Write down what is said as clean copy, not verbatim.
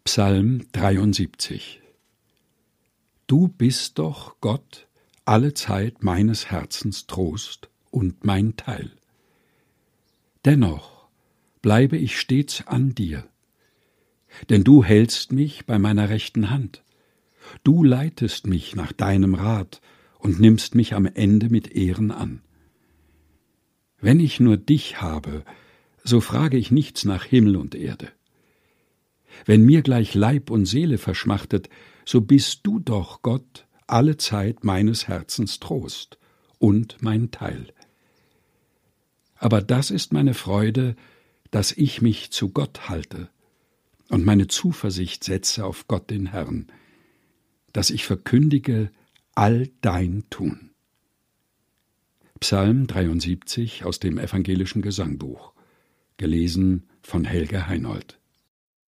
Psalm 73. Du bist doch, Gott, alle Zeit meines Herzens Trost und mein Teil. Dennoch bleibe ich stets an dir, denn du hältst mich bei meiner rechten Hand. Du leitest mich nach deinem Rat und nimmst mich am Ende mit Ehren an. Wenn ich nur dich habe, so frage ich nichts nach Himmel und Erde. Wenn mir gleich Leib und Seele verschmachtet, so bist du doch, Gott, alle Zeit meines Herzens Trost und mein Teil. Aber das ist meine Freude, dass ich mich zu Gott halte und meine Zuversicht setze auf Gott den Herrn, dass ich verkündige all dein Tun. Psalm 73 aus dem Evangelischen Gesangbuch, gelesen von Helge Heinold.